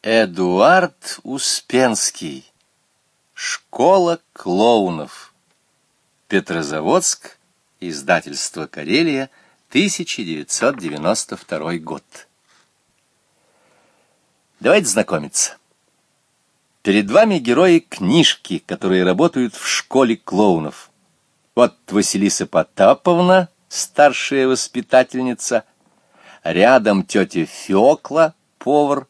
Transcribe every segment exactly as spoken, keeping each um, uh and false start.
Эдуард Успенский. Школа клоунов. Петрозаводск. Издательство «Карелия», тысяча девятьсот девяносто второй год. Давайте знакомиться. Перед вами герои книжки, которые работают в школе клоунов. Вот Василиса Потаповна, старшая воспитательница, рядом тетя Фёкла, повар,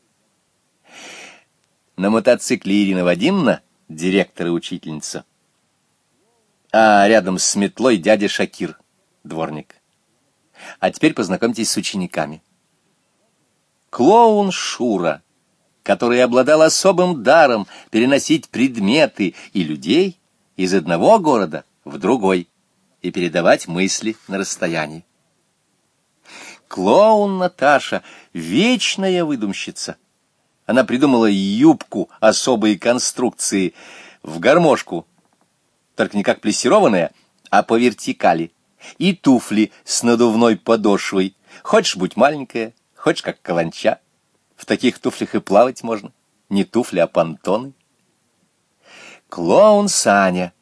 на мотоцикле Ирина Вадимовна, директор и учительница, а рядом с метлой дядя Шакир, дворник. А теперь познакомьтесь с учениками. Клоун Шура, который обладал особым даром переносить предметы и людей из одного города в другой и передавать мысли на расстоянии. Клоун Наташа — вечная выдумщица. Она придумала юбку особой конструкции в гармошку, только не как плессированная, а по вертикали, и туфли с надувной подошвой. Хочешь, будь маленькая, хочешь, как каланча. В таких туфлях и плавать можно. Не туфли, а понтоны. Клоун Саня.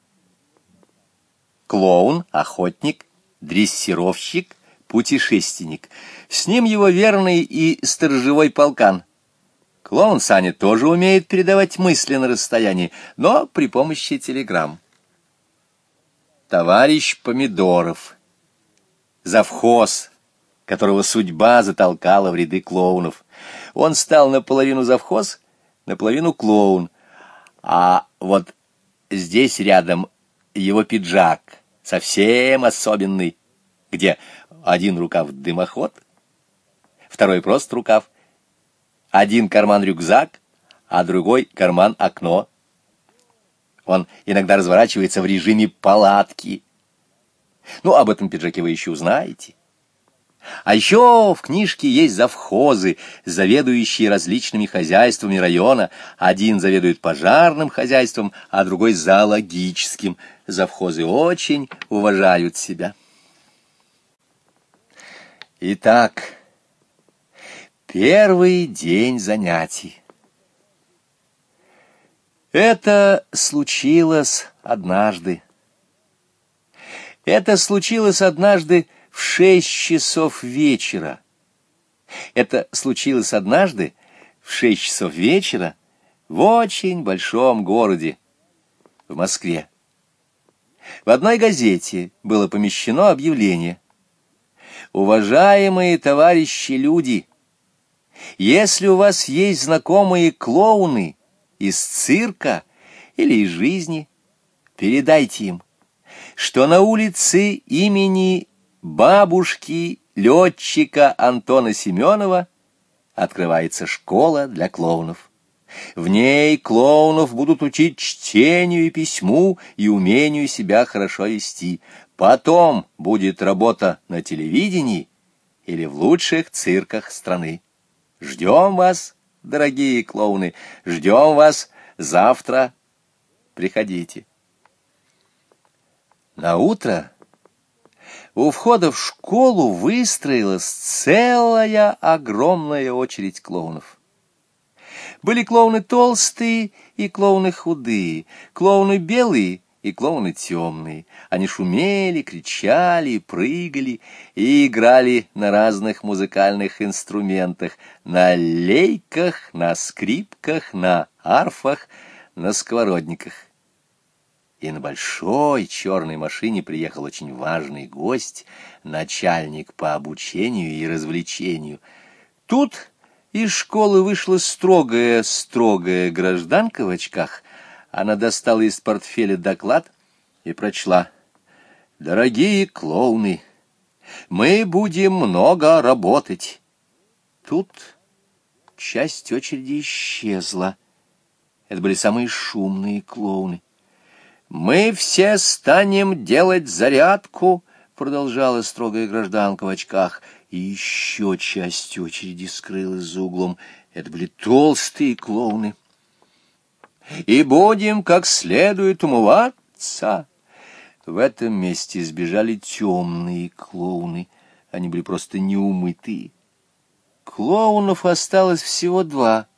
Клоун, охотник, дрессировщик, путешественник. С ним его верный и сторожевой полкан. Клоун Саня тоже умеет передавать мысли на расстоянии, но при помощи телеграмм. Товарищ Помидоров. Завхоз, которого судьба затолкала в ряды клоунов. Он стал наполовину завхоз, наполовину клоун. А вот здесь рядом его пиджак, совсем особенный, где один рукав дымоход, второй просто рукав, один карман рюкзак, а другой карман окно. Он иногда разворачивается в режиме палатки. Ну, об этом пиджаке вы еще узнаете. А еще в книжке есть завхозы, заведующие различными хозяйствами района. Один заведует пожарным хозяйством, а другой зоологическим. Завхозы очень уважают себя. Итак, первый день занятий. Это случилось однажды. Это случилось однажды в шесть часов вечера. Это случилось однажды в шесть часов вечера в очень большом городе, в Москве. В одной газете было помещено объявление: «Уважаемые товарищи люди, если у вас есть знакомые клоуны из цирка или из жизни, передайте им, что на улице имени бабушки летчика Антона Семенова открывается школа для клоунов. В ней клоунов будут учить чтению и письму и умению себя хорошо вести. Потом будет работа на телевидении или в лучших цирках страны. Ждем вас, дорогие клоуны, ждем вас завтра. Приходите». На утро у входа в школу выстроилась целая огромная очередь клоунов. Были клоуны толстые и клоуны худые, клоуны белые и клоуны темные. Они шумели, кричали, прыгали и играли на разных музыкальных инструментах: на лейках, на скрипках, на арфах, на сковородниках. И на большой черной машине приехал очень важный гость, начальник по обучению и развлечению. Тут из школы вышла строгая-строгая гражданка в очках. Она достала из портфеля доклад и прочла: «Дорогие клоуны, мы будем много работать». Тут часть очереди исчезла. Это были самые шумные клоуны. «Мы все станем делать зарядку», — продолжала строгая гражданка в очках, и еще часть очереди скрылась за углом. Это были толстые клоуны. «И будем как следует умываться». В этом месте сбежали темные клоуны. Они были просто неумытые. Клоунов осталось всего два.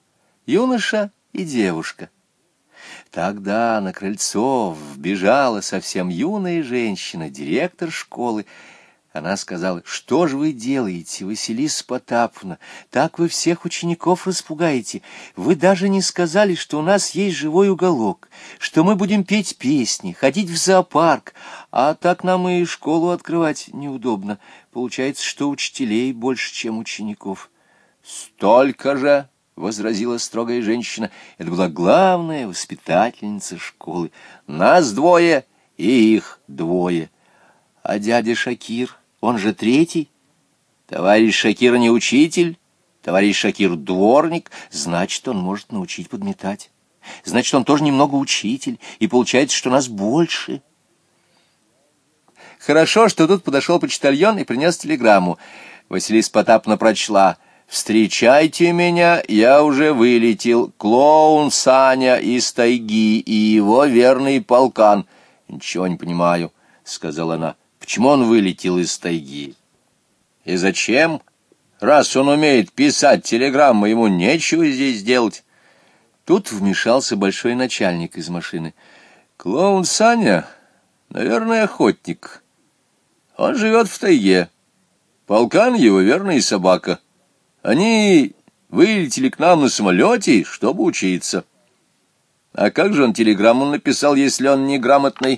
юноша и девушка. Тогда на крыльцо вбежала совсем юная женщина, директор школы. Она сказала: «Что же вы делаете, Василиса Потаповна? Так вы всех учеников распугаете. Вы даже не сказали, что у нас есть живой уголок, что мы будем петь песни, ходить в зоопарк, а так нам и школу открывать неудобно. Получается, что учителей больше, чем учеников». «Столько же!» — возразила строгая женщина. Это была главная воспитательница школы. «Нас двое, и их двое. А дядя Шакир, он же третий. Товарищ Шакир не учитель, товарищ Шакир дворник, значит, он может научить подметать. Значит, он тоже немного учитель, и получается, что нас больше». Хорошо, что тут подошел почтальон и принес телеграмму. Василиса Потаповна прочла: «Встречайте меня, я уже вылетел. Клоун Саня из тайги и его верный полкан». «Ничего не понимаю», — сказала она. «Почему он вылетел из тайги? И зачем? Раз он умеет писать телеграммы, ему нечего здесь делать». Тут вмешался большой начальник из машины. «Клоун Саня, наверное, охотник. Он живет в тайге. Полкан его верная собака. Они вылетели к нам на самолете, чтобы учиться. А как же он телеграмму написал, если он неграмотный?»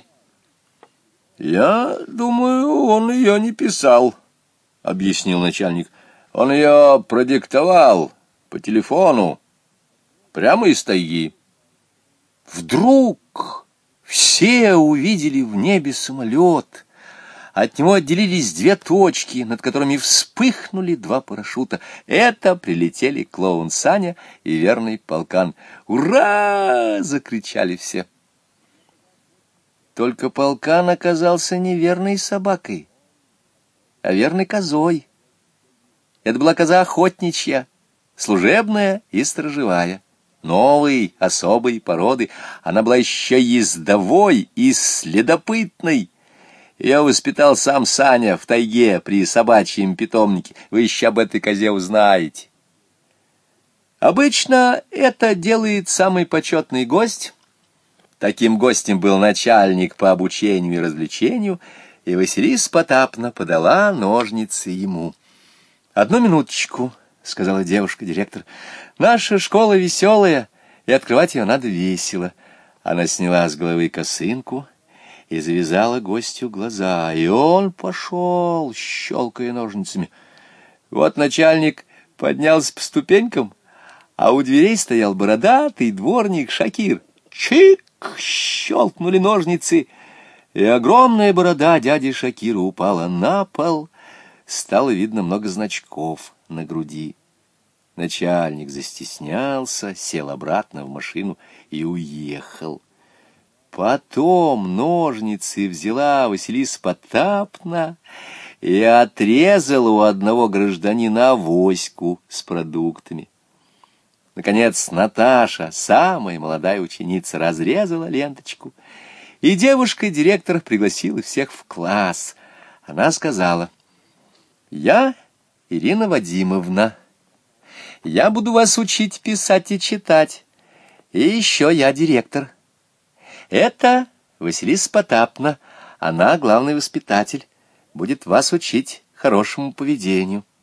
«Я думаю, он ее не писал», — объяснил начальник. «Он ее продиктовал по телефону, прямо из тайги». Вдруг все увидели в небе самолет. От него отделились две точки, над которыми вспыхнули два парашюта. Это прилетели клоун Саня и верный полкан. «Ура!» — закричали все. Только полкан оказался не верной собакой, а верной козой. Это была коза охотничья, служебная и сторожевая, новой, особой породы. Она была еще ездовой и следопытной. Ее воспитал сам Саня в тайге при собачьем питомнике. Вы еще об этой козе узнаете. Обычно это делает самый почетный гость. Таким гостем был начальник по обучению и развлечению, и Василиса Потаповна подала ножницы ему. «Одну минуточку», — сказала девушка-директор. «Наша школа веселая, и открывать ее надо весело». Она сняла с головы косынку и завязала гостю глаза, и он пошел, щелкая ножницами. Вот начальник поднялся по ступенькам, а у дверей стоял бородатый дворник Шакир. Чик! Щелкнули ножницы, и огромная борода дяди Шакира упала на пол. Стало видно много значков на груди. Начальник застеснялся, сел обратно в машину и уехал. Потом ножницы взяла Василиса Потаповна и отрезала у одного гражданина авоську с продуктами. Наконец Наташа, самая молодая ученица, разрезала ленточку, и девушка-директор пригласила всех в класс. Она сказала: «Я Ирина Вадимовна, я буду вас учить писать и читать, и еще я директор. Это Василиса Потаповна, она главный воспитатель, будет вас учить хорошему поведению».